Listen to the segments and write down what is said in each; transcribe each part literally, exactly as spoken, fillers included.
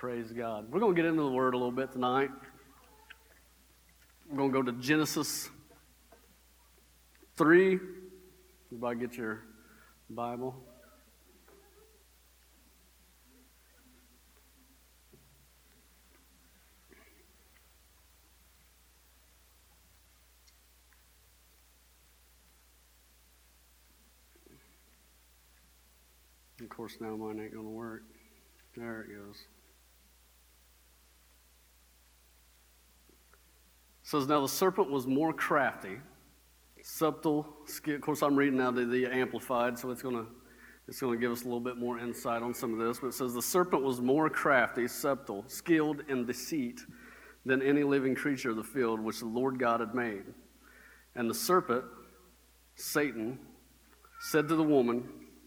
Praise God. We're going to get into the Word a little bit tonight. We're going to go to Genesis three. Everybody get your Bible. Of course, now mine ain't going to work. There it goes. It says, now the serpent was more crafty, subtle. Of course, I'm reading now the, the Amplified, so it's going to it's going to give us a little bit more insight on some of this. But it says, the serpent was more crafty, subtle, skilled in deceit than any living creature of the field which the Lord God had made. And the serpent, Satan, said to the woman,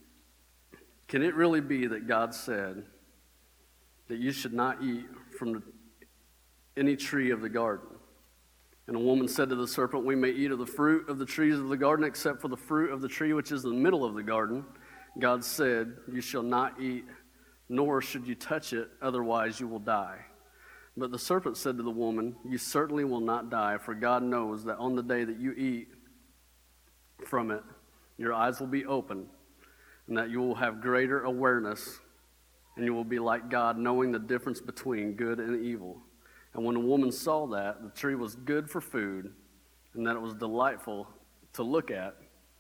can it really be that God said that you should not eat from the, any tree of the garden? And the woman said to the serpent, we may eat of the fruit of the trees of the garden, except for the fruit of the tree which is in the middle of the garden. God said, you shall not eat, nor should you touch it, otherwise you will die. But the serpent said to the woman, you certainly will not die, for God knows that on the day that you eat from it, your eyes will be opened, and that you will have greater awareness, and you will be like God, knowing the difference between good and evil. And when the woman saw that the tree was good for food, and that it was delightful to look at,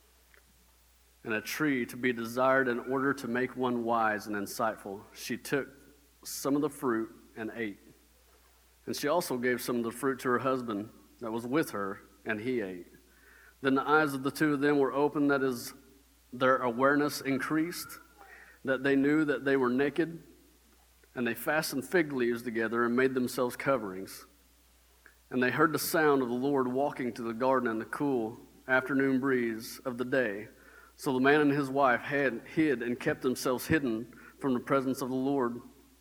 and a tree to be desired in order to make one wise and insightful, she took some of the fruit and ate. And she also gave some of the fruit to her husband that was with her, and he ate. Then the eyes of the two of them were opened, that is, their awareness increased, that they knew that they were naked, and they fastened fig leaves together and made themselves coverings. And they heard the sound of the Lord walking to the garden in the cool afternoon breeze of the day. So the man and his wife had hid and kept themselves hidden from the presence of the Lord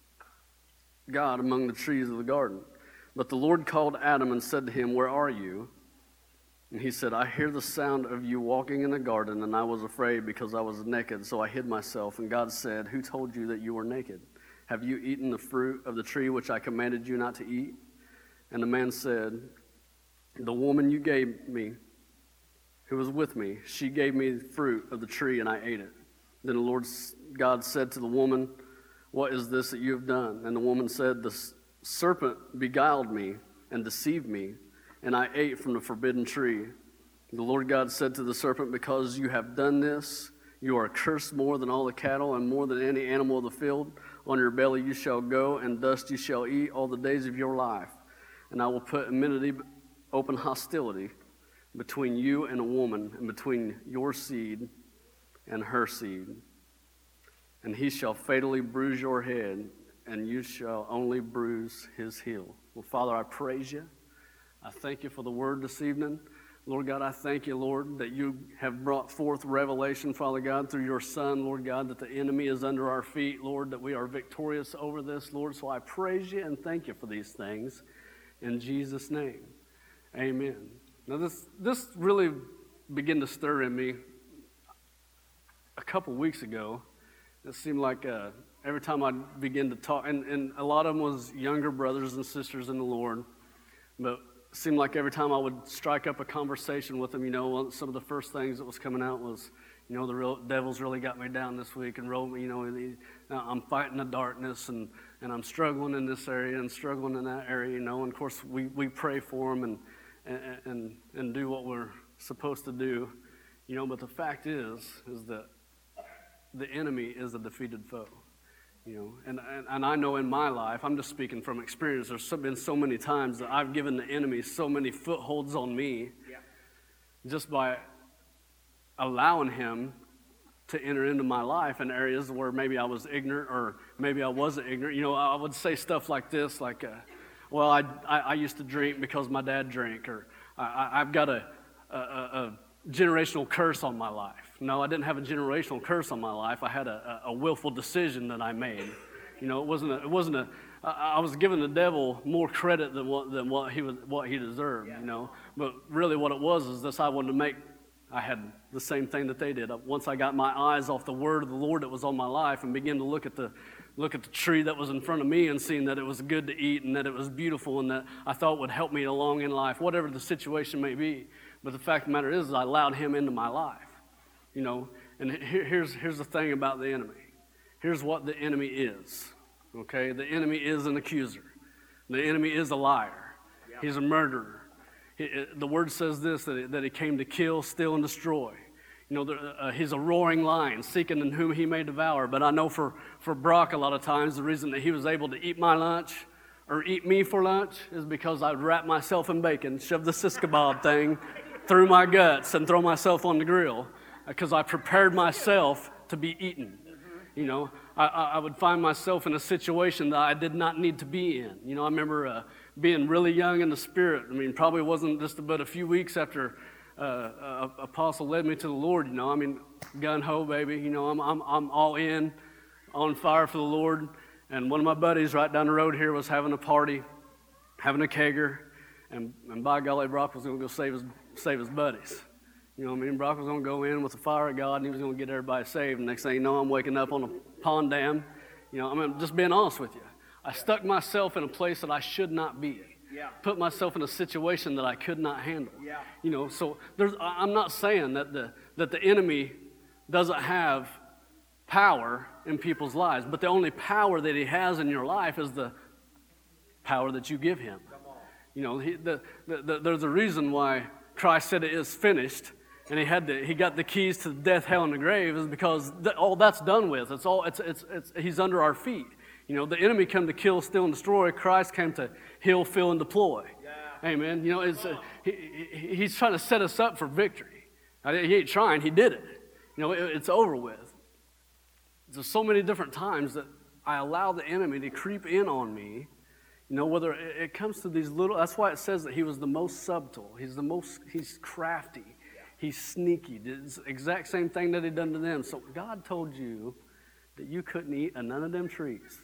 God among the trees of the garden. But the Lord called Adam and said to him, where are you? And he said, I hear the sound of you walking in the garden, and I was afraid because I was naked, so I hid myself. And God said, who told you that you were naked? Have you eaten the fruit of the tree which I commanded you not to eat? And the man said, the woman you gave me, who was with me, she gave me the fruit of the tree, and I ate it. Then the Lord God said to the woman, what is this that you have done? And the woman said, the serpent beguiled me and deceived me, and I ate from the forbidden tree. The Lord God said to the serpent, because you have done this, you are cursed more than all the cattle and more than any animal of the field. On your belly you shall go, and dust you shall eat all the days of your life. And I will put enmity, open hostility, between you and a woman, and between your seed and her seed. And he shall fatally bruise your head, and you shall only bruise his heel. Well, Father, I praise you. I thank you for the word this evening. Lord God, I thank you, Lord, that you have brought forth revelation, Father God, through your Son, Lord God, that the enemy is under our feet, Lord, that we are victorious over this, Lord. So I praise you and thank you for these things in Jesus' name. Amen. Now, this this really began to stir in me a couple weeks ago. It seemed like uh, every time I began to talk, and, and a lot of them was younger brothers and sisters in the Lord, but it seemed like every time I would strike up a conversation with them, you know, some of the first things that was coming out was, you know, the real devil's really got me down this week and rolled me, you know, the, I'm fighting the darkness and, and I'm struggling in this area and struggling in that area, you know, and of course we, we pray for them and, and, and, and do what we're supposed to do, you know, but the fact is, is that the enemy is a defeated foe. You know, and, and, and I know in my life, I'm just speaking from experience, there's been so many times that I've given the enemy so many footholds on me yeah. just by allowing him to enter into my life in areas where maybe I was ignorant or maybe I wasn't ignorant. You know, I would say stuff like this, like, uh, well, I, I, I used to drink because my dad drank, or I, I've got a, a, a generational curse on my life. No, I didn't have a generational curse on my life. I had a, a, a willful decision that I made. You know, it wasn't a, it wasn't a, I, I was giving the devil more credit than what, than what he was, what he deserved, yeah. you know. But really what it was is this, I wanted to make, I had the same thing that they did. Once I got my eyes off the word of the Lord that was on my life and began to look at the, look at the tree that was in front of me and seeing that it was good to eat and that it was beautiful and that I thought would help me along in life, whatever the situation may be. But the fact of the matter is, is I allowed him into my life, you know. And here, here's, here's the thing about the enemy. Here's what the enemy is, okay? The enemy is an accuser. The enemy is a liar. Yeah. He's a murderer. He, the word says this, that he, that he came to kill, steal, and destroy. You know, the, uh, he's a roaring lion, seeking in whom he may devour. But I know for, for Brock, a lot of times, the reason that he was able to eat my lunch or eat me for lunch is because I'd wrap myself in bacon, shove the sis kebab thing through my guts, and throw myself on the grill because I prepared myself to be eaten. You know, I, I would find myself in a situation that I did not need to be in. You know, I remember uh, being really young in the spirit. I mean, probably wasn't just about a few weeks after uh, uh, Apostle led me to the Lord. You know, I mean, gun ho, baby. You know, I'm I'm I'm all in, on fire for the Lord. And one of my buddies right down the road here was having a party, having a kegger, and and by golly, Brock was going to go save his save his buddies. You know what I mean? Brock was going to go in with the fire of God, and he was going to get everybody saved. And next thing you know, I'm waking up on a pond dam. You know, I mean, just being honest with you. I stuck myself in a place that I should not be. Yeah. Put myself in a situation that I could not handle. Yeah. You know, so there's, I'm not saying that the that the enemy doesn't have power in people's lives, but the only power that he has in your life is the power that you give him. Come on. You know, he, the, the, the, there's a reason why Christ said it is finished. And he had to, he got the keys to death, hell, and the grave, is because th- all that's done with. It's all, it's, it's, it's, he's under our feet. You know, the enemy came to kill, steal, and destroy. Christ came to heal, fill, and deploy. Yeah. Amen. You know, it's, uh, he, he, he's trying to set us up for victory. He ain't trying, he did it. You know, it, it's over with. There's so many different times that I allow the enemy to creep in on me. You know, whether it, it comes to these little, that's why it says that he was the most subtle. He's the most, he's crafty. He's sneaky. It's the exact same thing that he done to them. So God told you that you couldn't eat of none of them trees.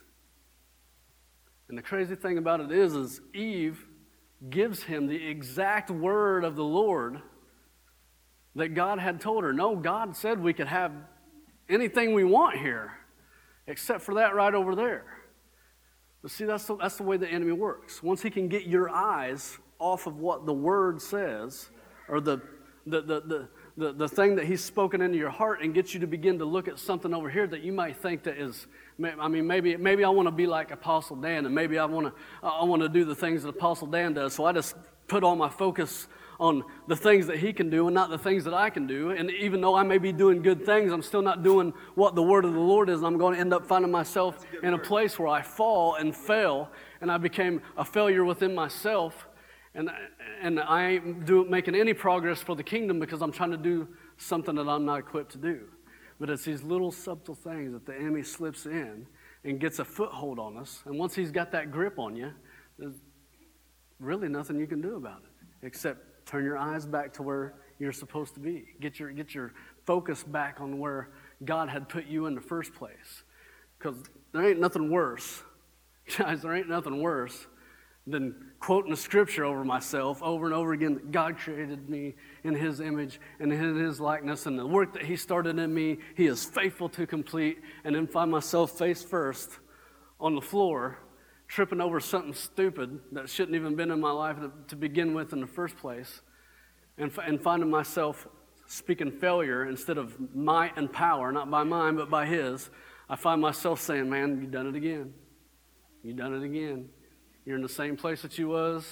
And the crazy thing about it is, is Eve gives him the exact word of the Lord that God had told her. No, God said we could have anything we want here, except for that right over there. But see, that's the, that's the way the enemy works. Once he can get your eyes off of what the word says, or the The, the, the, the, the thing that he's spoken into your heart, and gets you to begin to look at something over here that you might think that is, I mean, maybe maybe I want to be like Apostle Dan, and maybe I want to I want to do the things that Apostle Dan does, so I just put all my focus on the things that he can do and not the things that I can do. And even though I may be doing good things, I'm still not doing what the word of the Lord is, and I'm going to end up finding myself in a place where I fall and fail, and I became a failure within myself. And and I ain't do, making any progress for the kingdom because I'm trying to do something that I'm not equipped to do. But it's these little subtle things that the enemy slips in and gets a foothold on us. And once he's got that grip on you, there's really nothing you can do about it except turn your eyes back to where you're supposed to be. Get your get your focus back on where God had put you in the first place. Because there ain't nothing worse. Guys, there ain't nothing worse than quoting a scripture over myself over and over again that God created me in his image and in his likeness, and the work that he started in me, he is faithful to complete, and then find myself face first on the floor, tripping over something stupid that shouldn't even been in my life to, to begin with in the first place, and, and finding myself speaking failure instead of might and power, not by mine, but by his. I find myself saying, man, you done it again. You done it again. You're in the same place that you was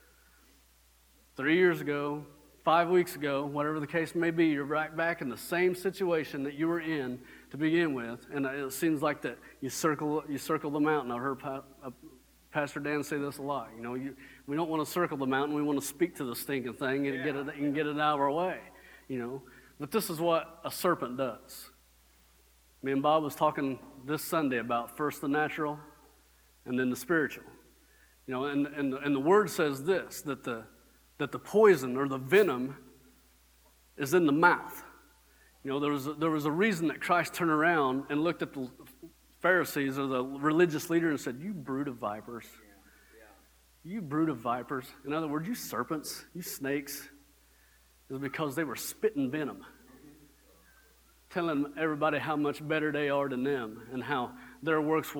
three years ago, five weeks ago, whatever the case may be. You're right back in the same situation that you were in to begin with. And it seems like that you circle you circle the mountain. I've heard pa- uh, Pastor Dan say this a lot. You know, you, we don't want to circle the mountain. We want to speak to the stinking thing and yeah. get it and get it out of our way. You know, but this is what a serpent does. Me and Bob was talking this Sunday about first the natural and then the spiritual. You know, and, and, and the word says this, that the that the poison or the venom is in the mouth. You know, there was a, there was a reason that Christ turned around and looked at the Pharisees or the religious leader and said, "You brood of vipers. Yeah. Yeah. You brood of vipers." In other words, you serpents, you snakes. It was because they were spitting venom, telling everybody how much better they are than them and how their works will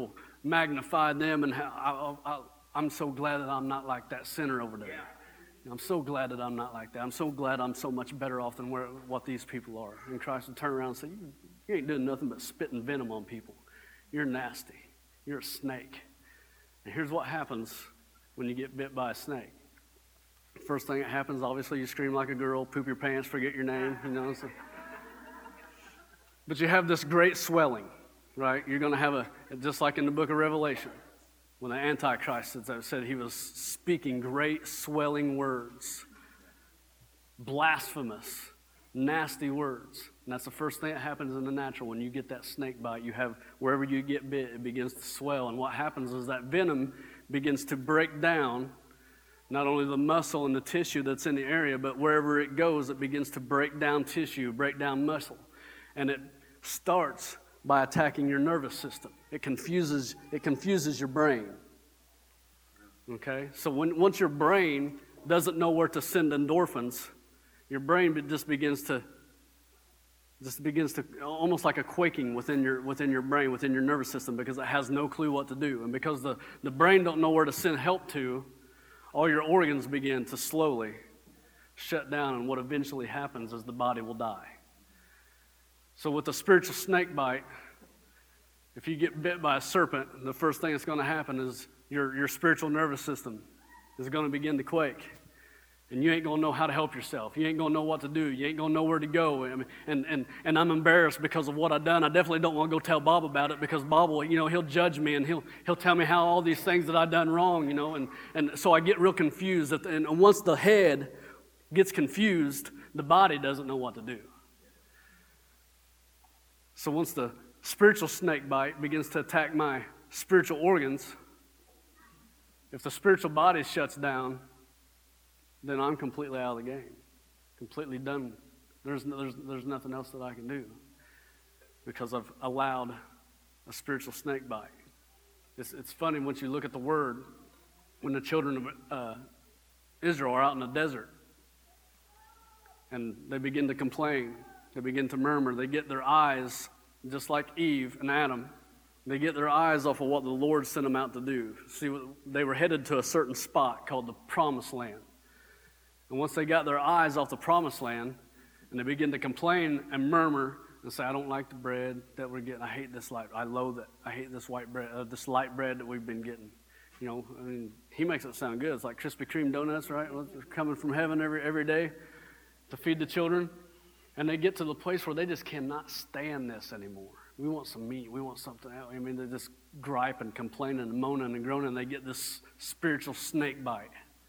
magnify them and how I, I, I'm so glad that I'm not like that sinner over there. Yeah. I'm so glad that I'm not like that. I'm so glad I'm so much better off than where, what these people are. And Christ would turn around and say, you, you ain't doing nothing but spitting venom on people. You're nasty. You're a snake. And here's what happens when you get bit by a snake. First thing that happens, obviously, you scream like a girl, poop your pants, forget your name, you know. So. But you have this great swelling, right? You're going to have a, just like in the book of Revelation, when the Antichrist said he was speaking great swelling words, blasphemous, nasty words. And that's the first thing that happens in the natural. When you get that snake bite, you have, wherever you get bit, it begins to swell. And what happens is that venom begins to break down not only the muscle and the tissue that's in the area, but wherever it goes, it begins to break down tissue, break down muscle. And it starts by attacking your nervous system. It confuses, it confuses your brain. Okay? So when, once your brain doesn't know where to send endorphins, your brain just begins to just begins to almost like a quaking within your within your brain, within your nervous system, because it has no clue what to do. And because the, the brain don't know where to send help to, all your organs begin to slowly shut down, and what eventually happens is the body will die. So with a spiritual snake bite, if you get bit by a serpent, the first thing that's going to happen is your, your spiritual nervous system is going to begin to quake. And you ain't going to know how to help yourself. You ain't going to know what to do. You ain't going to know where to go. I mean, and, and, and I'm embarrassed because of what I've done. I definitely don't want to go tell Bob about it, because Bob will, you know, he'll judge me and he'll he'll tell me how all these things that I've done wrong, you know. And, and so I get real confused. And once the head gets confused, the body doesn't know what to do. So once the spiritual snake bite begins to attack my spiritual organs, if the spiritual body shuts down, then I'm completely out of the game, completely done. There's, there's, there's nothing else that I can do because I've allowed a spiritual snake bite. It's, it's funny once you look at the word, when the children of uh, Israel are out in the desert and they begin to complain, they begin to murmur, they get their eyes, just like Eve and Adam, they get their eyes off of what the Lord sent them out to do. See, they were headed to a certain spot called the Promised Land. And once they got their eyes off the Promised Land, and they begin to complain and murmur and say, I don't like the bread that we're getting. I hate this light. I loathe it. I hate this white bread, uh, this light bread that we've been getting. You know, I mean, he makes it sound good. It's like Krispy Kreme donuts, right? Coming from heaven every every day to feed the children. And they get to the place where they just cannot stand this anymore. We want some meat. We want something else. I mean, they just gripe and complain and moaning and groaning. And they get this spiritual snake bite.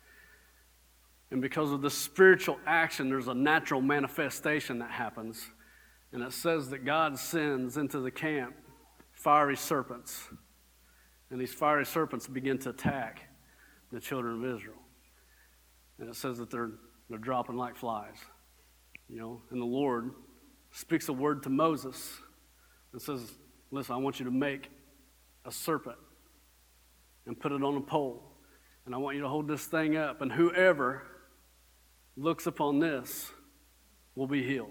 And because of the spiritual action, there's a natural manifestation that happens. And it says that God sends into the camp fiery serpents. And these fiery serpents begin to attack the children of Israel. And it says that they're they're dropping like flies. You know, and the Lord speaks a word to Moses and says, listen, I want you to make a serpent and put it on a pole. And I want you to hold this thing up. And whoever looks upon this will be healed.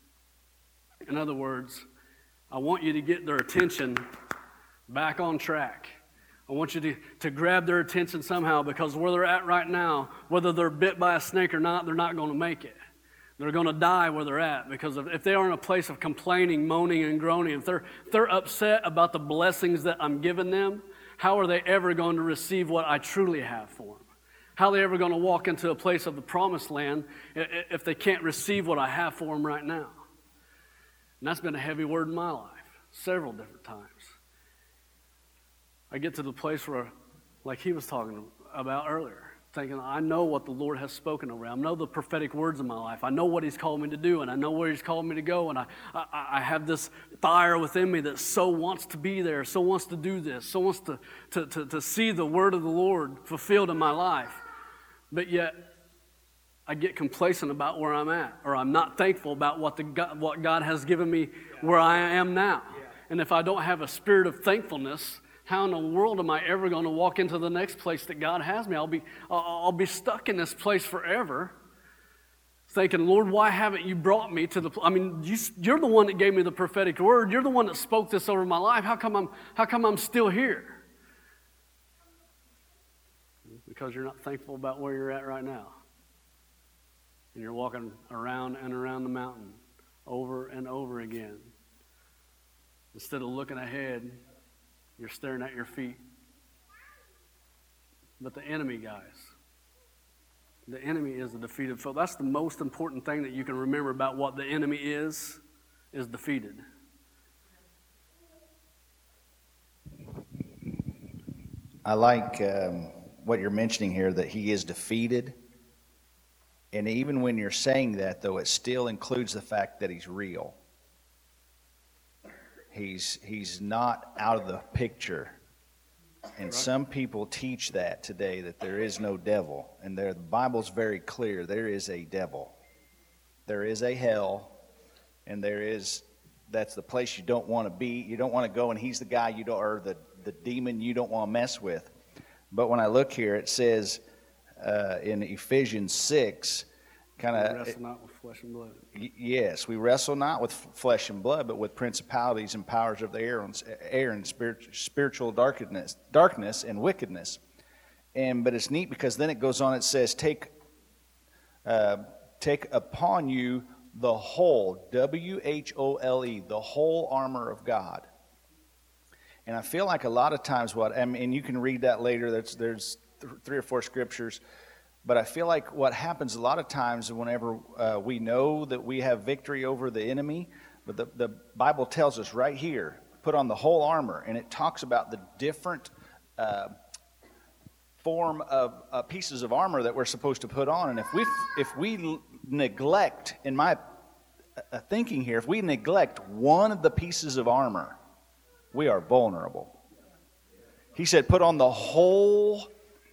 In other words, I want you to get their attention back on track. I want you to, to grab their attention somehow, because where they're at right now, whether they're bit by a snake or not, they're not going to make it. They're going to die where they're at, because if they are in a place of complaining, moaning, and groaning, if they're, if they're upset about the blessings that I'm giving them, how are they ever going to receive what I truly have for them? How are they ever going to walk into a place of the Promised Land if they can't receive what I have for them right now? And that's been a heavy word in my life, several different times. I get to the place where, like he was talking about earlier, thinking, I know what the Lord has spoken over. I know the prophetic words in my life. I know what he's called me to do, and I know where he's called me to go, and I, I, I have this fire within me that so wants to be there, so wants to do this, so wants to, to, to, to see the word of the Lord fulfilled in my life. But yet, I get complacent about where I'm at, or I'm not thankful about what, the God, what God has given me where I am now. And if I don't have a spirit of thankfulness, how in the world am I ever going to walk into the next place that God has me? I'll be, I'll be stuck in this place forever, thinking, Lord, why haven't you brought me to the? I mean, you, you're the one that gave me the prophetic word. You're the one that spoke this over my life. How come I'm, how come I'm still here? Because you're not thankful about where you're at right now. And you're walking around and around the mountain over and over again. Instead of looking ahead, you're staring at your feet. But the enemy, guys, the enemy is a defeated foe. That's the most important thing that you can remember about what the enemy is, is defeated. I like um, what you're mentioning here, that he is defeated. And even when you're saying that, though, it still includes the fact that he's real. He's he's not out of the picture. And some people teach that today, that there is no devil. And there, the Bible's very clear. There is a devil. There is a hell. And there is, that's the place you don't want to be. You don't want to go, and he's the guy you don't, or the, the demon you don't want to mess with. But when I look here, it says uh, in Ephesians six, kind of, wrestle not with flesh and blood. Y- yes, we wrestle not with f- flesh and blood, but with principalities and powers of the air and, air and spirit, spiritual darkness, darkness and wickedness. And but it's neat because then it goes on. It says, "Take, uh, take upon you the whole W H O L E, the whole armor of God." And I feel like a lot of times, what I mean, and you can read that later. There's there's th- three or four scriptures. But I feel like what happens a lot of times whenever uh, we know that we have victory over the enemy, but the, the Bible tells us right here, put on the whole armor, and it talks about the different uh, form of uh, pieces of armor that we're supposed to put on. And if we if we l- neglect, in my uh, thinking here, if we neglect one of the pieces of armor, we are vulnerable. He said, put on the whole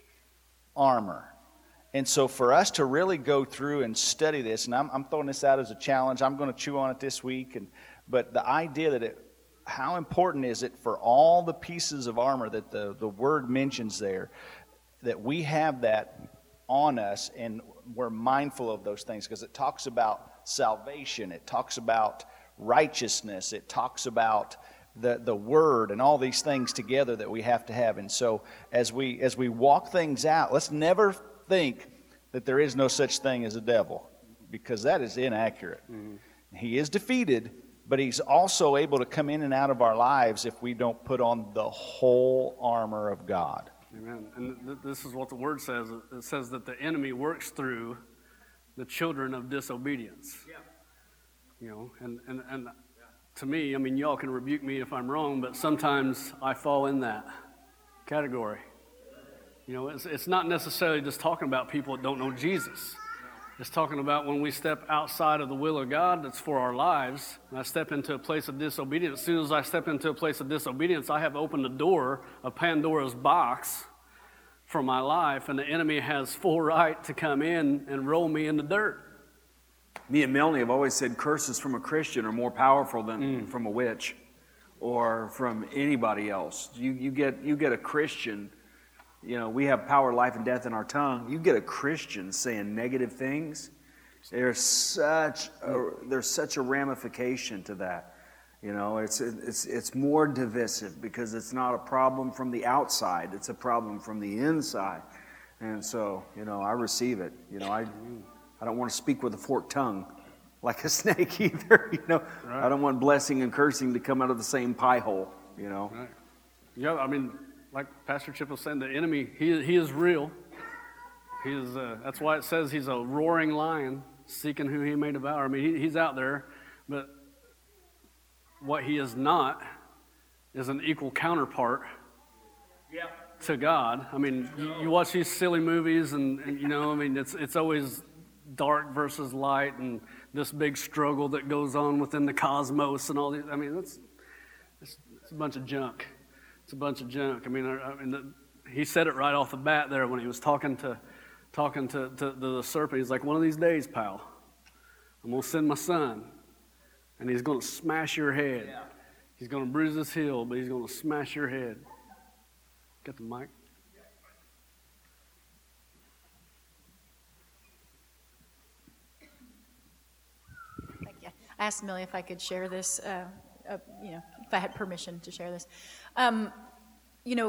armor. And so for us to really go through and study this, and I'm, I'm throwing this out as a challenge, I'm going to chew on it this week, and but the idea that it, how important is it for all the pieces of armor that the, the word mentions there, that we have that on us and we're mindful of those things, because it talks about salvation, it talks about righteousness, it talks about the the word and all these things together that we have to have. And so as we as we walk things out, let's never think that there is no such thing as a devil, because that is inaccurate. Mm-hmm. He is defeated, but he's also able to come in and out of our lives if we don't put on the whole armor of God. Amen. And th- this is what the word says. It says that the enemy works through the children of disobedience. Yeah. You know, and, and, and to me, I mean, y'all can rebuke me if I'm wrong, but sometimes I fall in that category. You know, it's, it's not necessarily just talking about people that don't know Jesus. It's talking about when we step outside of the will of God that's for our lives, and I step into a place of disobedience. As soon as I step into a place of disobedience, I have opened the door of Pandora's box for my life, and the enemy has full right to come in and roll me in the dirt. Me and Melanie have always said curses from a Christian are more powerful than mm. from a witch or from anybody else. You you get you get a Christian. You know, we have power, life, and death in our tongue. You get a Christian saying negative things, there's such a, there's such a ramification to that. You know, it's it's it's more divisive because it's not a problem from the outside; it's a problem from the inside. And so, you know, I receive it. You know, I I don't want to speak with a forked tongue like a snake either. You know, right. I don't want blessing and cursing to come out of the same pie hole. You know. Right. Yeah, I mean. Like Pastor Chip was saying, the enemy, he, he is real. He is. Uh, that's why it says he's a roaring lion, seeking who he may devour. I mean, he, he's out there, but what he is not is an equal counterpart yeah. to God. I mean, you, you watch these silly movies, and, and you know, I mean, it's it's always dark versus light, and this big struggle that goes on within the cosmos, and all these. I mean, it's it's, it's a bunch of junk. It's a bunch of junk. I mean, I, I mean, the, he said it right off the bat there when he was talking to, talking to, to, to the serpent. He's like, "One of these days, pal, I'm gonna send my son, and he's gonna smash your head. Yeah. He's gonna bruise his heel, but he's gonna smash your head." Get the mic. Thank you. I asked Millie if I could share this. Uh, uh, you know, if I had permission to share this. Um, you know,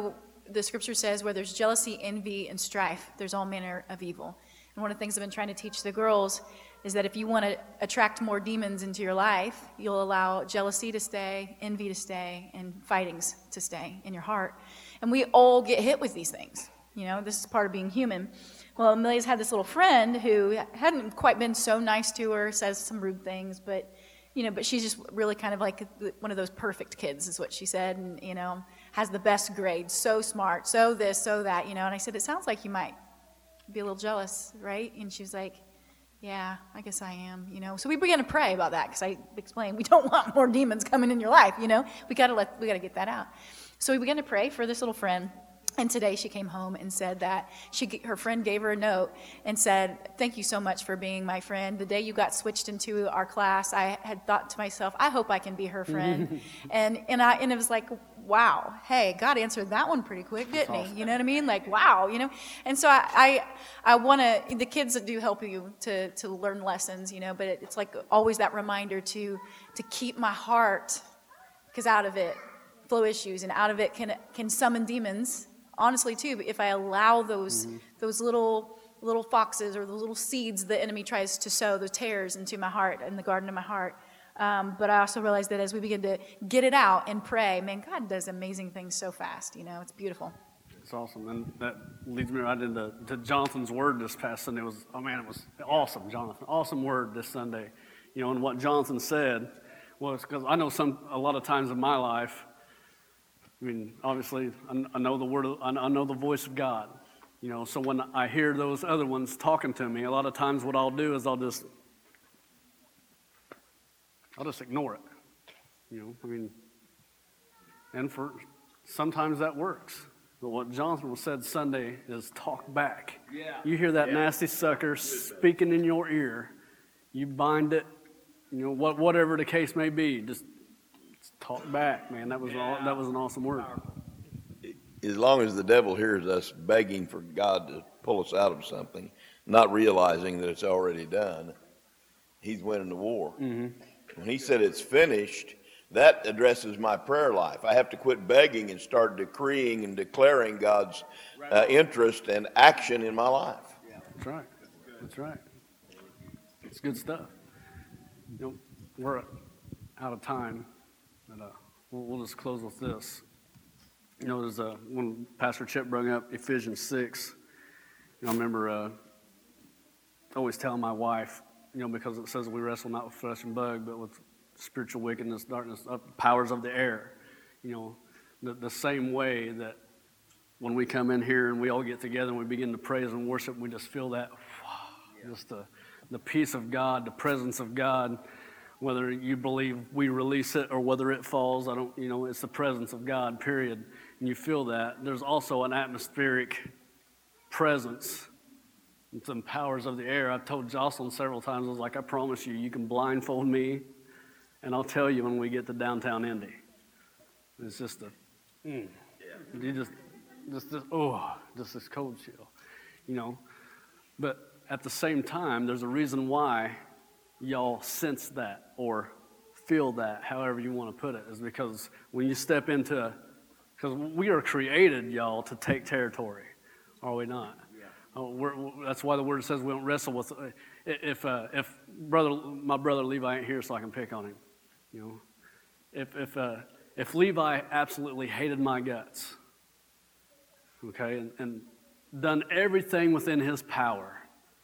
the scripture says where there's jealousy, envy, and strife, there's all manner of evil. And one of the things I've been trying to teach the girls is that if you want to attract more demons into your life, you'll allow jealousy to stay, envy to stay, and fightings to stay in your heart. And we all get hit with these things. You know, this is part of being human. Well, Amelia's had this little friend who hadn't quite been so nice to her, says some rude things, but, you know, but she's just really kind of like one of those perfect kids, is what she said, and, you know, has the best grades, so smart, so this, so that, you know. And I said, it sounds like you might be a little jealous, right? And she was like, yeah, I guess I am, you know. So we began to pray about that, because I explained we don't want more demons coming in your life, you know. We got to let we got to get that out. So we began to pray for this little friend. And today she came home and said that she, her friend gave her a note and said, thank you so much for being my friend. The day you got switched into our class, I had thought to myself, I hope I can be her friend. and and I and it was like, wow, hey, God answered that one pretty quick, didn't he? You know what I mean? Like, wow, you know? And so I I, I want to, the kids do help you to, to learn lessons, you know, but it, it's like always that reminder to to keep my heart, because out of it flow issues, and out of it can can summon demons. Honestly, too, if I allow those mm-hmm. those little little foxes or those little seeds the enemy tries to sow, those tares into my heart, in the garden of my heart. Um, but I also realize that as we begin to get it out and pray, man, God does amazing things so fast. You know, it's beautiful. It's awesome, and that leads me right into to Jonathan's word this past Sunday. It was, oh man, it was awesome, Jonathan. Awesome word this Sunday. You know, and what Jonathan said was, because I know some a lot of times in my life. I mean, obviously, I know the word, I know the voice of God, you know, so when I hear those other ones talking to me, a lot of times what I'll do is I'll just, I'll just ignore it, you know, I mean, and for, sometimes that works, but what Jonathan said Sunday is talk back. Yeah. You hear that yeah. nasty sucker speaking in your ear, you bind it, you know, what, whatever the case may be, just talk back, man. That was yeah. all, that was an awesome word. As long as the devil hears us begging for God to pull us out of something, not realizing that it's already done, he's winning the war. Mm-hmm. When he said it's finished, that addresses my prayer life. I have to quit begging and start decreeing and declaring God's uh, interest and action in my life. Yeah. That's right. That's right. It's good stuff. You know, we're out of time. And, uh, we'll, we'll just close with this. You know, there's a, when Pastor Chip brought up Ephesians six, you know, I remember uh, always telling my wife, you know, because it says we wrestle not with flesh and blood, but with spiritual wickedness, darkness, uh, powers of the air. You know, the, the same way that when we come in here and we all get together and we begin to praise and worship, we just feel that, wow, just the, the peace of God, the presence of God. Whether you believe we release it or whether it falls, I don't, you know, it's the presence of God, period. And you feel that. There's also an atmospheric presence and some powers of the air. I've told Jocelyn several times, I was like, I promise you, you can blindfold me, and I'll tell you when we get to downtown Indy. It's just a, mm, yeah. you just, just, just, oh, just this cold chill, you know. But at the same time, there's a reason why y'all sense that or feel that, however you want to put it, is because when you step into, because we are created, y'all, to take territory, are we not? Yeah. Oh, we're, that's why the word says we don't wrestle with. If uh, if brother, my brother Levi ain't here, so I can pick on him, you know. If if uh, if Levi absolutely hated my guts, okay, and, and done everything within his power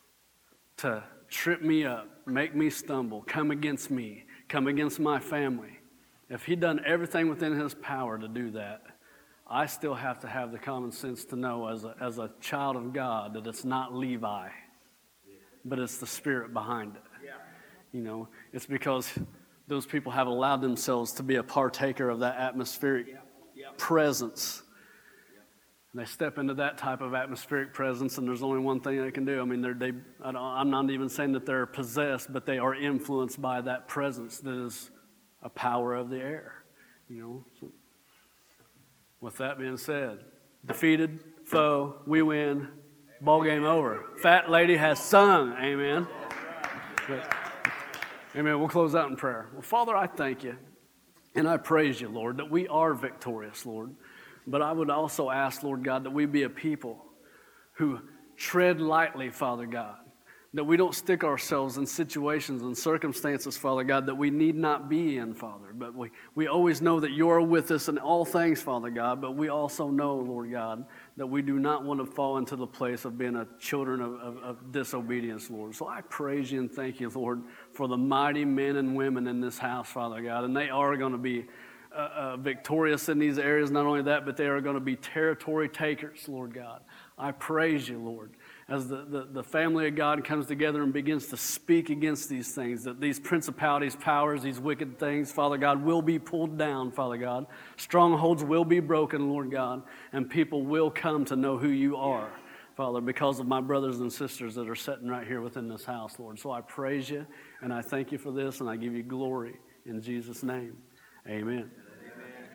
to trip me up, make me stumble, come against me, come against my family. If he'd done everything within his power to do that, I still have to have the common sense to know as a, as a child of God that it's not Levi, but it's the Spirit behind it. Yeah. You know, it's because those people have allowed themselves to be a partaker of that atmospheric yeah. Yeah. presence. And they step into that type of atmospheric presence, and there's only one thing they can do. I mean, they're, they, I don't, I'm not even saying that they're possessed, but they are influenced by that presence that is a power of the air. You know. So with that being said, defeated, foe, we win, ball game over. Fat lady has sung, amen. But, amen. We'll close out in prayer. Well, Father, I thank you, and I praise you, Lord, that we are victorious, Lord. But I would also ask, Lord God, that we be a people who tread lightly, Father God, that we don't stick ourselves in situations and circumstances, Father God, that we need not be in, Father. But we, we always know that you are with us in all things, Father God, but we also know, Lord God, that we do not want to fall into the place of being a children of, of, of disobedience, Lord. So I praise you and thank you, Lord, for the mighty men and women in this house, Father God, and they are going to be uh, uh, victorious in these areas. Not only that, but they are going to be territory takers, Lord God. I praise you, Lord, as the, the, the family of God comes together and begins to speak against these things, that these principalities, powers, these wicked things, Father God, will be pulled down, Father God. Strongholds will be broken, Lord God, and people will come to know who you are, Father, because of my brothers and sisters that are sitting right here within this house, Lord. So I praise you, and I thank you for this, and I give you glory in Jesus' name. Amen.